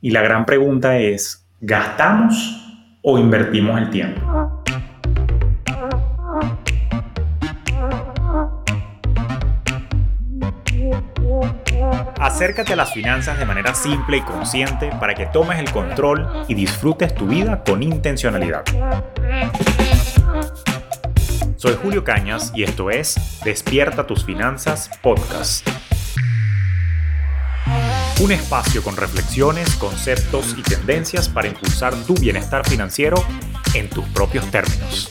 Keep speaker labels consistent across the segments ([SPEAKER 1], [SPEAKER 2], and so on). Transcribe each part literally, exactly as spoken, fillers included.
[SPEAKER 1] Y la gran pregunta es, ¿gastamos o invertimos el tiempo? Acércate a las finanzas de manera simple y consciente para que tomes el control y disfrutes tu vida con intencionalidad. Soy Julio Cañas y esto es Despierta tus Finanzas Podcast. Un espacio con reflexiones, conceptos y tendencias para impulsar tu bienestar financiero en tus propios términos.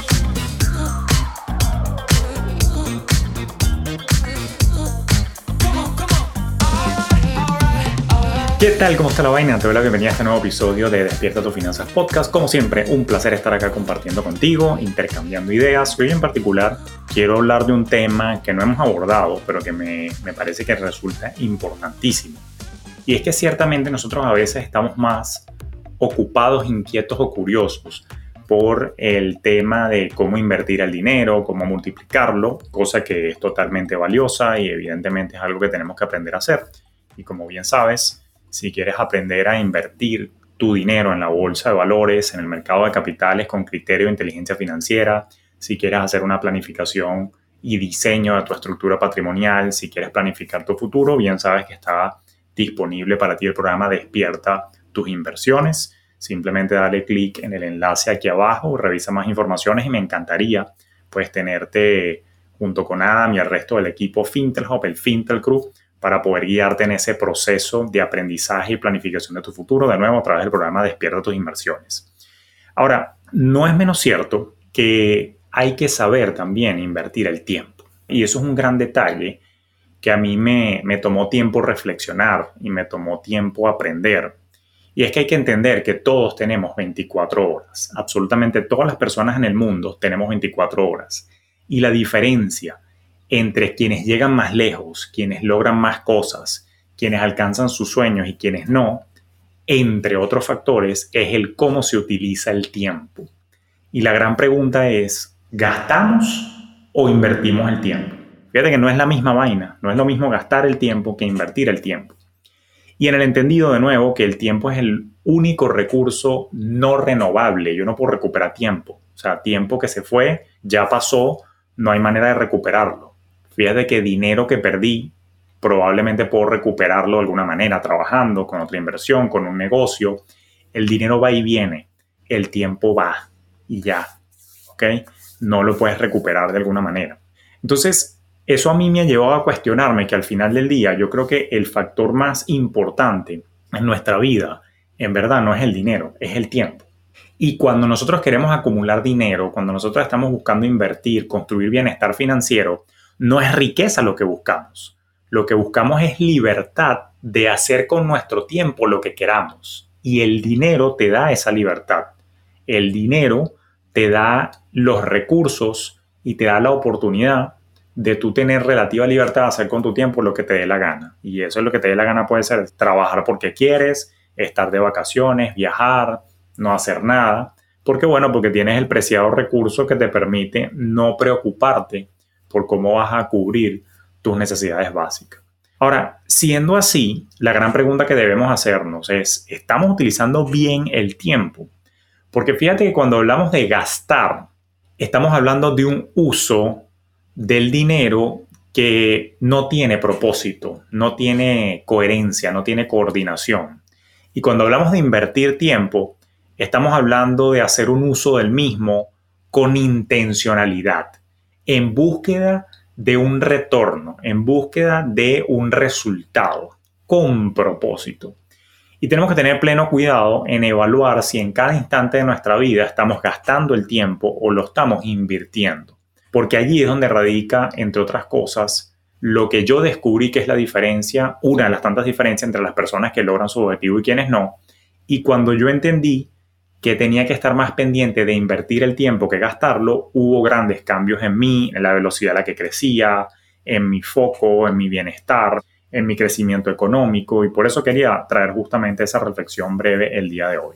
[SPEAKER 1] ¿Qué tal? ¿Cómo está la vaina? Te doy la bienvenida a este nuevo episodio de Despierta tus Finanzas Podcast. Como siempre, un placer estar acá compartiendo contigo, intercambiando ideas. Hoy en particular quiero hablar de un tema que no hemos abordado, pero que me, me parece que resulta importantísimo. Y es que ciertamente nosotros a veces estamos más ocupados, inquietos o curiosos por el tema de cómo invertir el dinero, cómo multiplicarlo, cosa que es totalmente valiosa y evidentemente es algo que tenemos que aprender a hacer. Y como bien sabes, si quieres aprender a invertir tu dinero en la bolsa de valores, en el mercado de capitales con criterio de inteligencia financiera, si quieres hacer una planificación y diseño de tu estructura patrimonial, si quieres planificar tu futuro, bien sabes que está disponible para ti el programa Despierta tus Inversiones. Simplemente dale clic en el enlace aquí abajo, revisa más informaciones y me encantaría pues tenerte junto con Adam y el resto del equipo FintelHub, el Fintel Crew, para poder guiarte en ese proceso de aprendizaje y planificación de tu futuro, de nuevo a través del programa Despierta tus Inversiones. Ahora, no es menos cierto que hay que saber también invertir el tiempo. Y eso es un gran detalle que a mí me, me tomó tiempo reflexionar y me tomó tiempo aprender. Y es que hay que entender que todos tenemos veinticuatro horas. Absolutamente todas las personas en el mundo tenemos veinticuatro horas. Y la diferencia entre quienes llegan más lejos, quienes logran más cosas, quienes alcanzan sus sueños y quienes no, entre otros factores, es el cómo se utiliza el tiempo. Y la gran pregunta es, ¿gastamos o invertimos el tiempo? Fíjate que no es la misma vaina, no es lo mismo gastar el tiempo que invertir el tiempo. Y en el entendido, de nuevo, que el tiempo es el único recurso no renovable. Yo no puedo recuperar tiempo. O sea, tiempo que se fue, ya pasó, no hay manera de recuperarlo. Fíjate que dinero que perdí, probablemente puedo recuperarlo de alguna manera, trabajando con otra inversión, con un negocio. El dinero va y viene, el tiempo va y ya, ¿ok? No lo puedes recuperar de alguna manera. Entonces, eso a mí me ha llevado a cuestionarme que al final del día yo creo que el factor más importante en nuestra vida, en verdad, no es el dinero, es el tiempo. Y cuando nosotros queremos acumular dinero, cuando nosotros estamos buscando invertir, construir bienestar financiero, no es riqueza lo que buscamos. Lo que buscamos es libertad de hacer con nuestro tiempo lo que queramos. Y el dinero te da esa libertad. El dinero te da los recursos y te da la oportunidad de tú tener relativa libertad de hacer con tu tiempo lo que te dé la gana. Y eso es lo que te dé la gana, puede ser trabajar porque quieres, estar de vacaciones, viajar, no hacer nada. ¿Por qué? Bueno, porque tienes el preciado recurso que te permite no preocuparte por cómo vas a cubrir tus necesidades básicas. Ahora, siendo así, la gran pregunta que debemos hacernos es, ¿estamos utilizando bien el tiempo? Porque fíjate que cuando hablamos de gastar, estamos hablando de un uso del dinero que no tiene propósito, no tiene coherencia, no tiene coordinación. Y cuando hablamos de invertir tiempo, estamos hablando de hacer un uso del mismo con intencionalidad, en búsqueda de un retorno, en búsqueda de un resultado, con propósito. Y tenemos que tener pleno cuidado en evaluar si en cada instante de nuestra vida estamos gastando el tiempo o lo estamos invirtiendo. Porque allí es donde radica, entre otras cosas, lo que yo descubrí que es la diferencia, una de las tantas diferencias entre las personas que logran su objetivo y quienes no. Y cuando yo entendí que tenía que estar más pendiente de invertir el tiempo que gastarlo, hubo grandes cambios en mí, en la velocidad a la que crecía, en mi foco, en mi bienestar, en mi crecimiento económico. Y por eso quería traer justamente esa reflexión breve el día de hoy.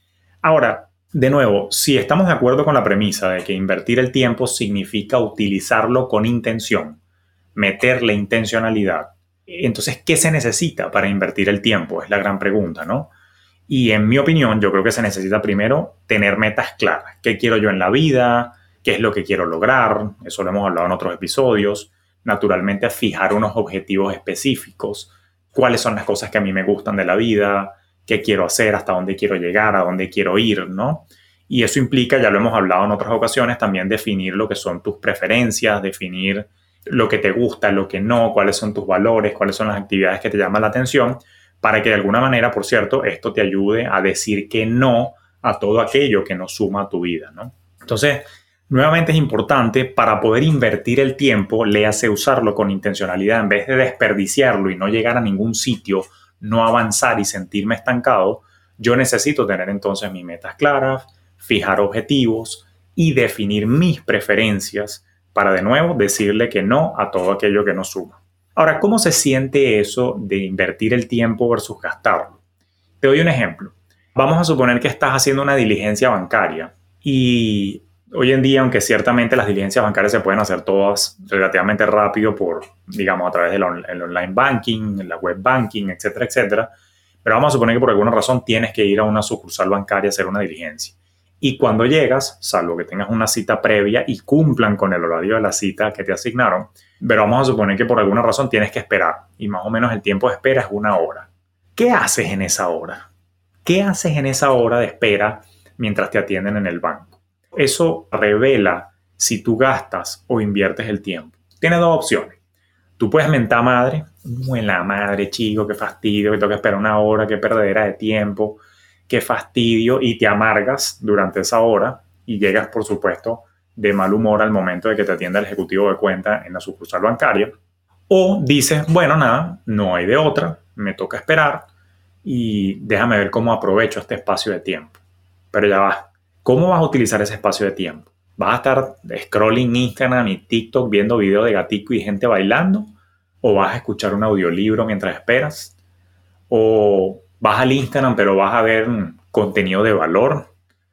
[SPEAKER 1] Ahora, de nuevo, si estamos de acuerdo con la premisa de que invertir el tiempo significa utilizarlo con intención, meterle intencionalidad, entonces, ¿qué se necesita para invertir el tiempo? Es la gran pregunta, ¿no? Y en mi opinión, yo creo que se necesita primero tener metas claras. ¿Qué quiero yo en la vida? ¿Qué es lo que quiero lograr? Eso lo hemos hablado en otros episodios. Naturalmente, fijar unos objetivos específicos. ¿Cuáles son las cosas que a mí me gustan de la vida? ¿Qué quiero hacer? ¿Hasta dónde quiero llegar? ¿A dónde quiero ir? ¿No? Y eso implica, ya lo hemos hablado en otras ocasiones, también definir lo que son tus preferencias, definir lo que te gusta, lo que no, cuáles son tus valores, cuáles son las actividades que te llaman la atención, para que de alguna manera, por cierto, esto te ayude a decir que no a todo aquello que no suma a tu vida, ¿no? Entonces, nuevamente es importante para poder invertir el tiempo, léase usarlo con intencionalidad, en vez de desperdiciarlo y no llegar a ningún sitio, no avanzar y sentirme estancado, yo necesito tener entonces mis metas claras, fijar objetivos y definir mis preferencias para de nuevo decirle que no a todo aquello que no suma. Ahora, ¿cómo se siente eso de invertir el tiempo versus gastarlo? Te doy un ejemplo. Vamos a suponer que estás haciendo una diligencia bancaria y hoy en día, aunque ciertamente las diligencias bancarias se pueden hacer todas relativamente rápido por, digamos, a través del on- el online banking, la web banking, etcétera, etcétera, pero vamos a suponer que por alguna razón tienes que ir a una sucursal bancaria a hacer una diligencia. Y cuando llegas, salvo que tengas una cita previa y cumplan con el horario de la cita que te asignaron, pero vamos a suponer que por alguna razón tienes que esperar y más o menos el tiempo de espera es una hora. ¿Qué haces en esa hora? ¿Qué haces en esa hora de espera mientras te atienden en el banco? Eso revela si tú gastas o inviertes el tiempo. Tienes dos opciones. Tú puedes mentar madre, la madre, chico, qué fastidio, que tengo que esperar una hora, qué perdedera de tiempo, qué fastidio, y te amargas durante esa hora y llegas, por supuesto, de mal humor al momento de que te atienda el ejecutivo de cuenta en la sucursal bancaria. O dices, bueno, nada, no hay de otra, me toca esperar y déjame ver cómo aprovecho este espacio de tiempo. Pero ya va, ¿cómo vas a utilizar ese espacio de tiempo? ¿Vas a estar scrolling Instagram y TikTok viendo videos de gatico y gente bailando? ¿O vas a escuchar un audiolibro mientras esperas? ¿O vas al Instagram pero vas a ver contenido de valor?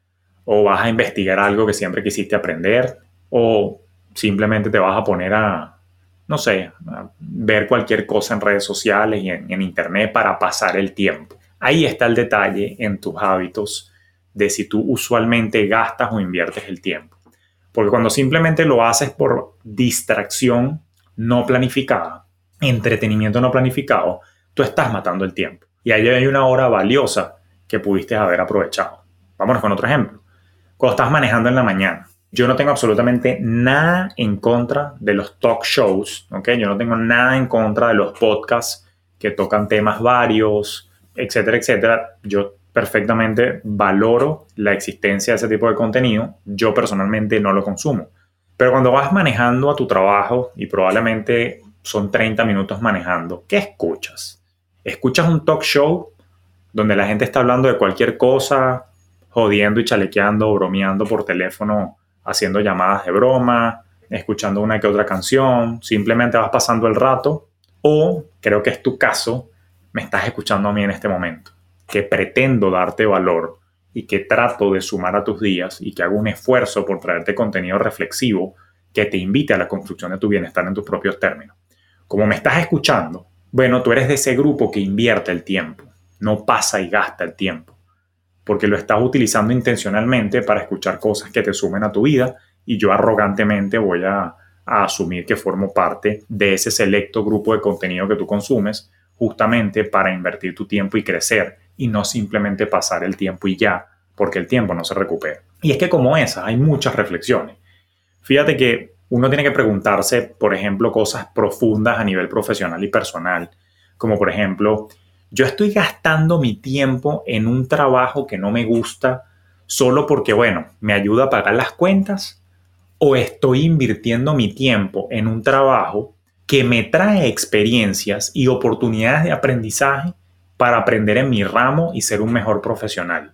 [SPEAKER 1] ¿O vas a investigar algo que siempre quisiste aprender? ¿O simplemente te vas a poner a, no sé, a ver cualquier cosa en redes sociales y en, en internet para pasar el tiempo? Ahí está el detalle en tus hábitos de si tú usualmente gastas o inviertes el tiempo. Porque cuando simplemente lo haces por distracción no planificada, entretenimiento no planificado, tú estás matando el tiempo. Y ahí hay una hora valiosa que pudiste haber aprovechado. Vámonos con otro ejemplo. Cuando estás manejando en la mañana, yo no tengo absolutamente nada en contra de los talk shows, ¿ok? Yo no tengo nada en contra de los podcasts que tocan temas varios, etcétera, etcétera. Yo perfectamente valoro la existencia de ese tipo de contenido. Yo personalmente no lo consumo. Pero cuando vas manejando a tu trabajo y probablemente son treinta minutos manejando, ¿qué escuchas? ¿Escuchas un talk show donde la gente está hablando de cualquier cosa, jodiendo y chalequeando, bromeando por teléfono, haciendo llamadas de broma, escuchando una que otra canción, simplemente vas pasando el rato? O, creo que es tu caso, me estás escuchando a mí en este momento, que pretendo darte valor y que trato de sumar a tus días y que hago un esfuerzo por traerte contenido reflexivo que te invite a la construcción de tu bienestar en tus propios términos. Como me estás escuchando, bueno, tú eres de ese grupo que invierte el tiempo, no pasa y gasta el tiempo, porque lo estás utilizando intencionalmente para escuchar cosas que te sumen a tu vida y yo arrogantemente voy a, a asumir que formo parte de ese selecto grupo de contenido que tú consumes justamente para invertir tu tiempo y crecer y no simplemente pasar el tiempo y ya, porque el tiempo no se recupera. Y es que como esas hay muchas reflexiones. Fíjate que uno tiene que preguntarse, por ejemplo, cosas profundas a nivel profesional y personal, como por ejemplo, ¿yo estoy gastando mi tiempo en un trabajo que no me gusta solo porque, bueno, me ayuda a pagar las cuentas? ¿O estoy invirtiendo mi tiempo en un trabajo que me trae experiencias y oportunidades de aprendizaje para aprender en mi ramo y ser un mejor profesional?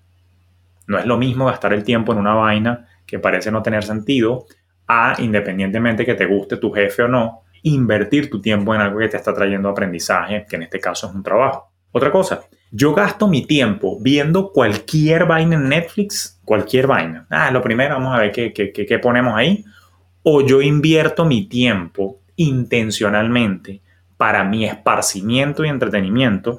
[SPEAKER 1] No es lo mismo gastar el tiempo en una vaina que parece no tener sentido a, independientemente que te guste tu jefe o no, invertir tu tiempo en algo que te está trayendo aprendizaje, que en este caso es un trabajo. Otra cosa, yo gasto mi tiempo viendo cualquier vaina en Netflix, cualquier vaina. Ah, lo primero, vamos a ver qué, qué, qué, qué ponemos ahí. O yo invierto mi tiempo intencionalmente para mi esparcimiento y entretenimiento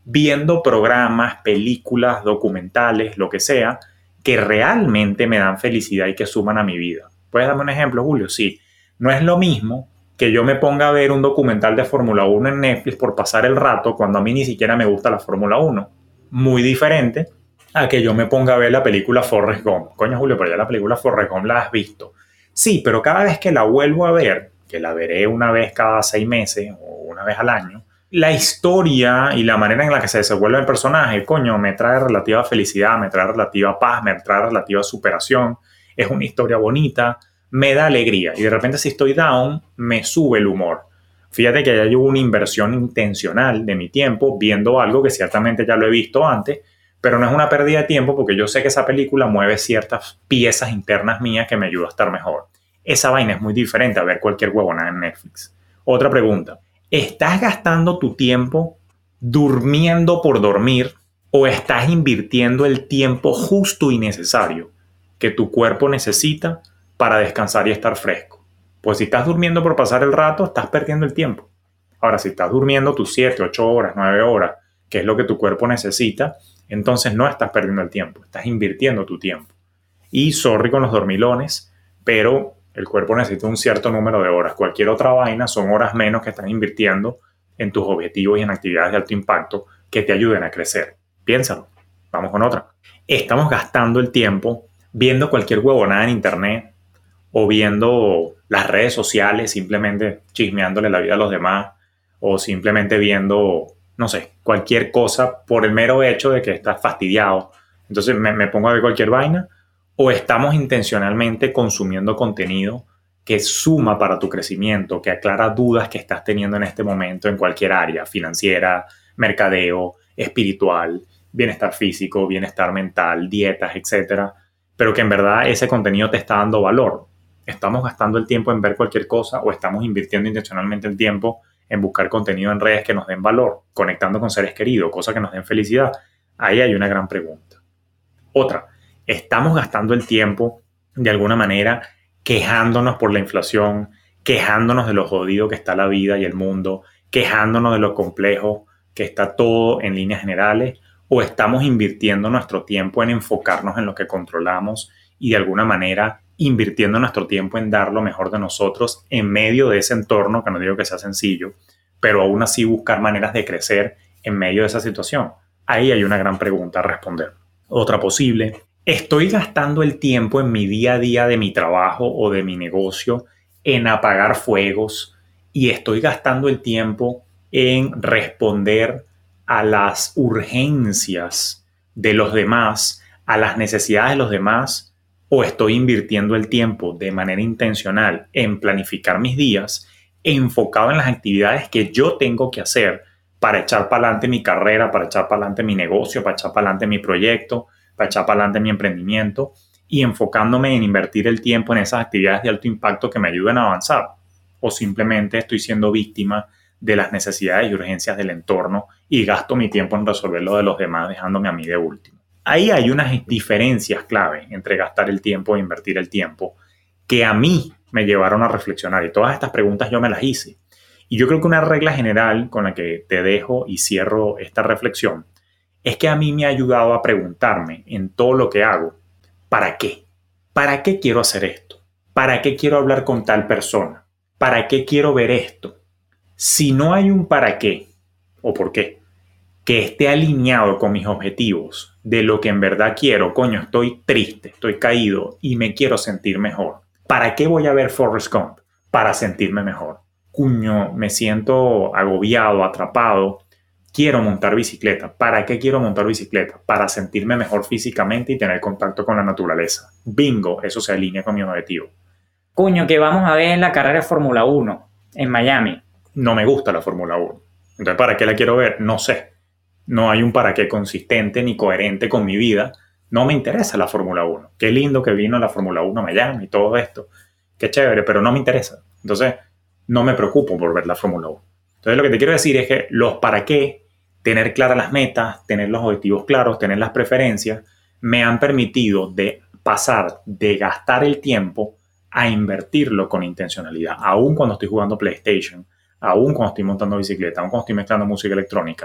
[SPEAKER 1] viendo programas, películas, documentales, lo que sea, que realmente me dan felicidad y que suman a mi vida. ¿Puedes darme un ejemplo, Julio? Sí. No es lo mismo que yo me ponga a ver un documental de Fórmula uno en Netflix por pasar el rato cuando a mí ni siquiera me gusta la Fórmula uno. Muy diferente a que yo me ponga a ver la película Forrest Gump. Coño, Julio, pero ya la película Forrest Gump la has visto. Sí, pero cada vez que la vuelvo a ver, que la veré una vez cada seis meses o una vez al año, la historia y la manera en la que se desenvuelve el personaje, coño, me trae relativa felicidad, me trae relativa paz, me trae relativa superación. Es una historia bonita, me da alegría. Y de repente si estoy down, me sube el humor. Fíjate que ya hubo una inversión intencional de mi tiempo viendo algo que ciertamente ya lo he visto antes, pero no es una pérdida de tiempo porque yo sé que esa película mueve ciertas piezas internas mías que me ayudan a estar mejor. Esa vaina es muy diferente a ver cualquier huevonada en Netflix. Otra pregunta. ¿Estás gastando tu tiempo durmiendo por dormir o estás invirtiendo el tiempo justo y necesario que tu cuerpo necesita para descansar y estar fresco? Pues si estás durmiendo por pasar el rato, estás perdiendo el tiempo. Ahora, si estás durmiendo tus siete, ocho horas, nueve horas, que es lo que tu cuerpo necesita, entonces no estás perdiendo el tiempo, estás invirtiendo tu tiempo. Y sorry con los dormilones, pero el cuerpo necesita un cierto número de horas. Cualquier otra vaina son horas menos que estás invirtiendo en tus objetivos y en actividades de alto impacto que te ayuden a crecer. Piénsalo. Vamos con otra. Estamos gastando el tiempo viendo cualquier huevonada en internet o viendo las redes sociales, simplemente chismeándole la vida a los demás o simplemente viendo, no sé, cualquier cosa por el mero hecho de que estás fastidiado. Entonces me, me pongo a ver cualquier vaina. ¿O estamos intencionalmente consumiendo contenido que suma para tu crecimiento, que aclara dudas que estás teniendo en este momento en cualquier área, financiera, mercadeo, espiritual, bienestar físico, bienestar mental, dietas, etcétera, pero que en verdad ese contenido te está dando valor? ¿Estamos gastando el tiempo en ver cualquier cosa o estamos invirtiendo intencionalmente el tiempo en buscar contenido en redes que nos den valor, conectando con seres queridos, cosas que nos den felicidad? Ahí hay una gran pregunta. Otra. Estamos gastando el tiempo de alguna manera quejándonos por la inflación, quejándonos de lo jodido que está la vida y el mundo, quejándonos de lo complejo que está todo en líneas generales, o estamos invirtiendo nuestro tiempo en enfocarnos en lo que controlamos y de alguna manera invirtiendo nuestro tiempo en dar lo mejor de nosotros en medio de ese entorno, que no digo que sea sencillo, pero aún así buscar maneras de crecer en medio de esa situación. Ahí hay una gran pregunta a responder. Otra posible. ¿Estoy gastando el tiempo en mi día a día de mi trabajo o de mi negocio en apagar fuegos y estoy gastando el tiempo en responder a las urgencias de los demás, a las necesidades de los demás, o estoy invirtiendo el tiempo de manera intencional en planificar mis días, enfocado en las actividades que yo tengo que hacer para echar para adelante mi carrera, para echar para adelante mi negocio, para echar para adelante mi proyecto, para echar para adelante mi emprendimiento y enfocándome en invertir el tiempo en esas actividades de alto impacto que me ayuden a avanzar? ¿O simplemente estoy siendo víctima de las necesidades y urgencias del entorno y gasto mi tiempo en resolver lo de los demás dejándome a mí de último? Ahí hay unas diferencias clave entre gastar el tiempo e invertir el tiempo que a mí me llevaron a reflexionar, y todas estas preguntas yo me las hice. Y yo creo que una regla general con la que te dejo y cierro esta reflexión es que a mí me ha ayudado a preguntarme en todo lo que hago, ¿para qué? ¿Para qué quiero hacer esto? ¿Para qué quiero hablar con tal persona? ¿Para qué quiero ver esto? Si no hay un para qué o por qué que esté alineado con mis objetivos de lo que en verdad quiero, coño, estoy triste, estoy caído y me quiero sentir mejor. ¿Para qué voy a ver Forrest Gump? Para sentirme mejor. Coño, me siento agobiado, atrapado. Quiero montar bicicleta. ¿Para qué quiero montar bicicleta? Para sentirme mejor físicamente y tener contacto con la naturaleza. Bingo, eso se alinea con mi objetivo.
[SPEAKER 2] Coño, que vamos a ver en la carrera de Fórmula uno en Miami.
[SPEAKER 1] No me gusta la Fórmula uno. Entonces, ¿para qué la quiero ver? No sé. No hay un para qué consistente ni coherente con mi vida. No me interesa la Fórmula uno. Qué lindo que vino la Fórmula uno a Miami y todo esto. Qué chévere, pero no me interesa. Entonces, no me preocupo por ver la Fórmula uno. Entonces, lo que te quiero decir es que los para qué, tener claras las metas, tener los objetivos claros, tener las preferencias, me han permitido de pasar de gastar el tiempo a invertirlo con intencionalidad. Aún cuando estoy jugando PlayStation, aún cuando estoy montando bicicleta, aún cuando estoy mezclando música electrónica,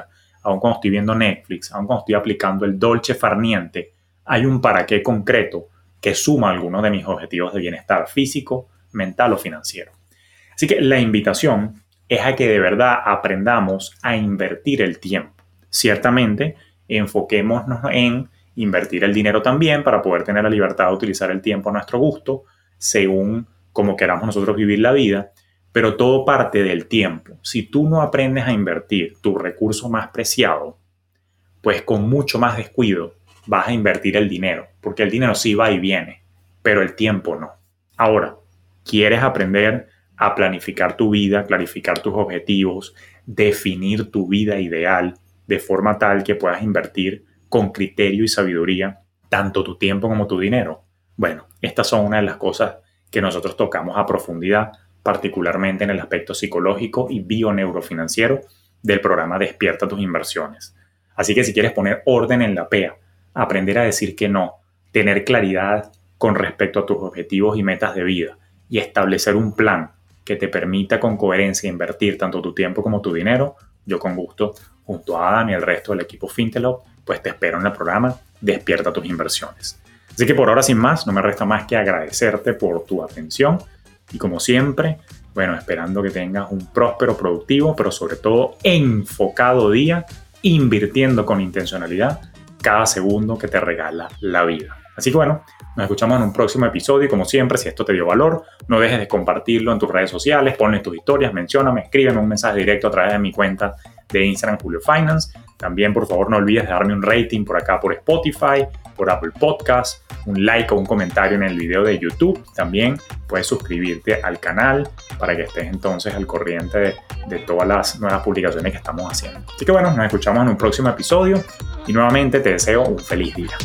[SPEAKER 1] aun cuando estoy viendo Netflix, aun cuando estoy aplicando el dolce far niente, hay un para qué concreto que suma algunos de mis objetivos de bienestar físico, mental o financiero. Así que la invitación es a que de verdad aprendamos a invertir el tiempo. Ciertamente, enfoquémonos en invertir el dinero también para poder tener la libertad de utilizar el tiempo a nuestro gusto, según como queramos nosotros vivir la vida, pero todo parte del tiempo. Si tú no aprendes a invertir tu recurso más preciado, pues con mucho más descuido vas a invertir el dinero, porque el dinero sí va y viene, pero el tiempo no. Ahora, ¿quieres aprender a planificar tu vida, clarificar tus objetivos, definir tu vida ideal de forma tal que puedas invertir con criterio y sabiduría tanto tu tiempo como tu dinero? Bueno, estas son una de las cosas que nosotros tocamos a profundidad, particularmente en el aspecto psicológico y bioneurofinanciero del programa Despierta tus inversiones. Así que si quieres poner orden en la P E A, aprender a decir que no, tener claridad con respecto a tus objetivos y metas de vida y establecer un plan que te permita con coherencia invertir tanto tu tiempo como tu dinero, yo con gusto, junto a Adam y el resto del equipo Fintelhub, pues te espero en el programa Despierta tus inversiones. Así que por ahora, sin más, no me resta más que agradecerte por tu atención y como siempre, bueno, esperando que tengas un próspero, productivo, pero sobre todo enfocado día, invirtiendo con intencionalidad cada segundo que te regala la vida. Así que bueno, nos escuchamos en un próximo episodio y como siempre, si esto te dio valor, no dejes de compartirlo en tus redes sociales, ponle tus historias, mencióname, escríbeme un mensaje directo a través de mi cuenta de Instagram Julio Finance. También, por favor, no olvides de darme un rating por acá por Spotify, por Apple Podcasts, un like o un comentario en el video de YouTube. También puedes suscribirte al canal para que estés entonces al corriente de, de todas las nuevas publicaciones que estamos haciendo. Así que bueno, nos escuchamos en un próximo episodio y nuevamente te deseo un feliz día.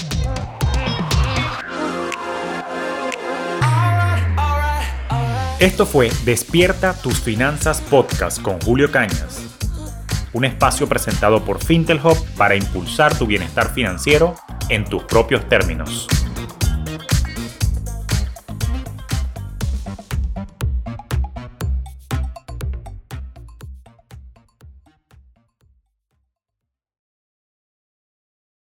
[SPEAKER 1] Esto fue Despierta tus finanzas podcast con Julio Cañas. Un espacio presentado por Fintelhub para impulsar tu bienestar financiero en tus propios términos.